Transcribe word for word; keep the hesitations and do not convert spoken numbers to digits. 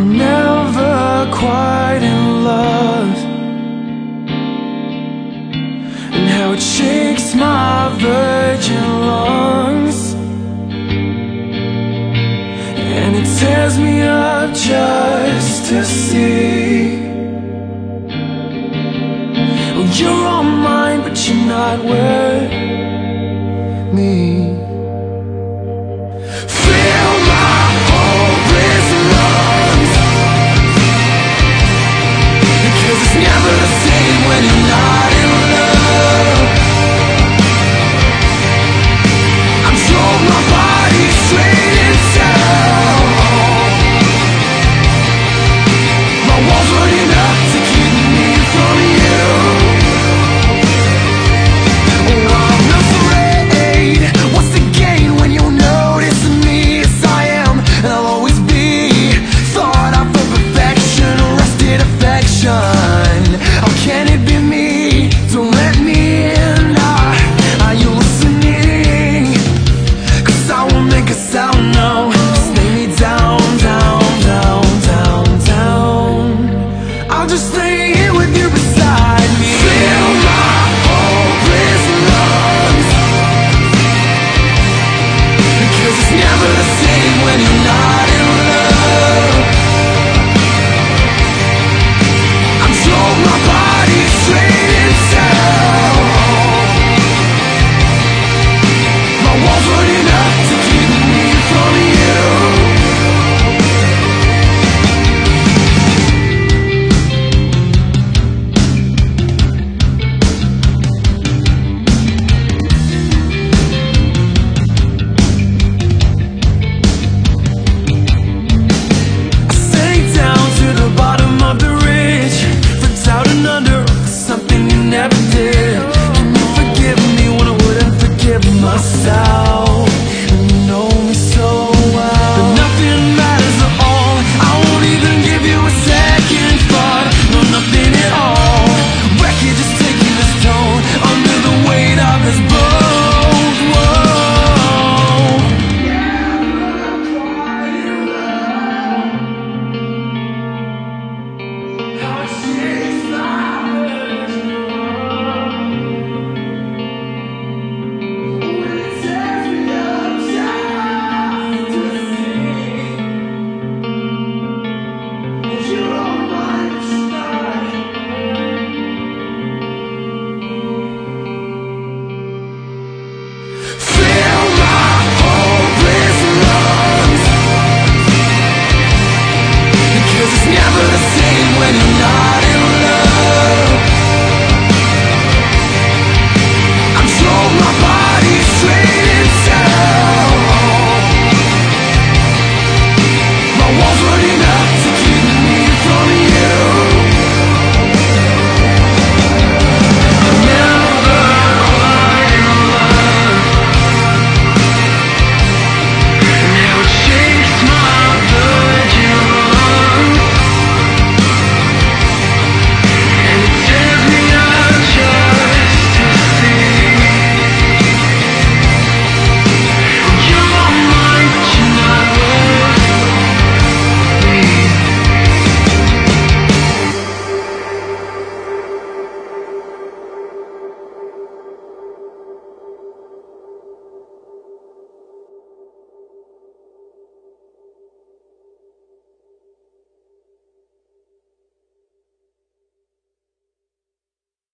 I'm never quite in love, and how it shakes my virgin lungs, and it tears me up just to see. Oh, you're all mine, but you're not worth me. Fill my hopeless lungs, because it's never the same when you're not in love. I'm told my body's straight itself. My walls weren't enough to keep me from you. Oh, I'm afraid. What's the gain when you'll notice me as I am? And I'll always be thought of for perfection, arrested affection. How can it be me? Don't let me in. Are, are you listening? Cause I won't make a sound, no. Just lay me down, down, down, down, down. I'll just stay here with you.